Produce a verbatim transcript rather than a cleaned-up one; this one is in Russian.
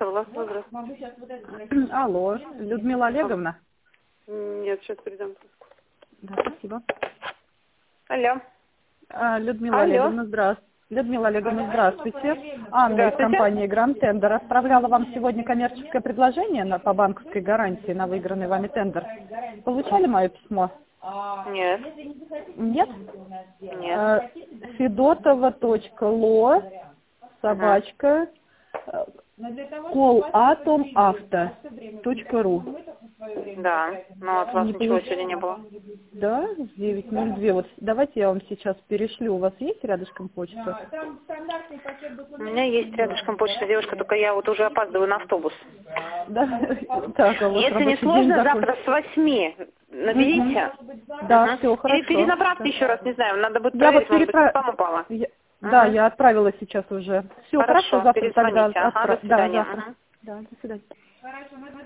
Влад, здравствуйте. Алло, Людмила Олеговна? Нет, сейчас передам. Да, спасибо. Алло. А, Людмила Алло. Олеговна, здравствуйте. Людмила Олеговна, здравствуйте. Анна из Здравствуйте. компании Гранд Тендер отправляла вам сегодня коммерческое предложение на, по банковской гарантии на выигранный вами тендер. Получали мое письмо? Нет. Нет? Нет. А, Федотова.ло собачка колатомавто.ру. Да, но от вас Не ничего получ- сегодня не было. Да, в девять ноль два. Вот давайте я вам сейчас перешлю. У вас есть рядышком почта? У меня есть рядышком почта девушка, только я вот уже опаздываю на автобус. Да? Так, а у вас Если не рабочий день сложно, закончился. завтра с восьми наберите. Да, Мгм. все, хорошо. Или перенаправьте Да. еще раз, не знаю, надо будет Я проверить, вот может быть, перепра... спам упала. я- Да, Мгм. я отправила сейчас уже. Все, хорошо, Хорошо, завтра тогда перезвоните. Ага, отправ... до Да, свидания. завтра. Мгм. Да, до свидания.